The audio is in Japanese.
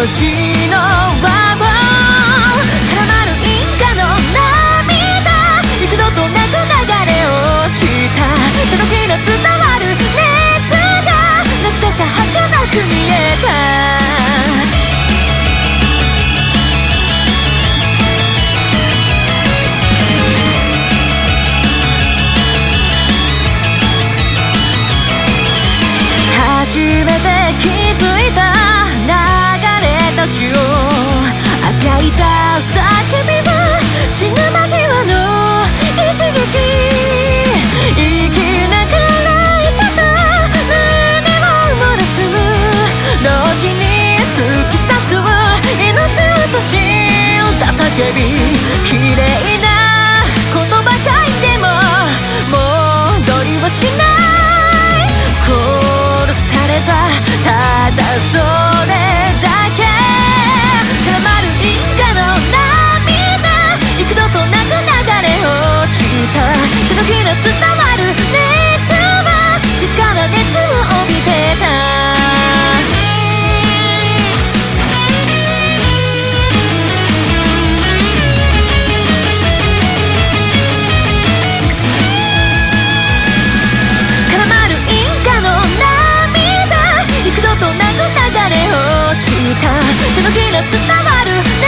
命の輪を絡まる因果の涙幾度となく流れ落ちた手のひら伝わる熱がなぜか儚く見えた初めて気づいた流れ時をあがいた叫びは死ぬ間際の一撃生きながら生けた胸を漏らす同時に突き刺す命を落とした叫び綺麗な言葉書いても戻りはしないただそれだけ絡まる因果の涙幾度となく流れ落ちた手のひら伝わる熱は静かな熱を帯びてた手のひら伝わる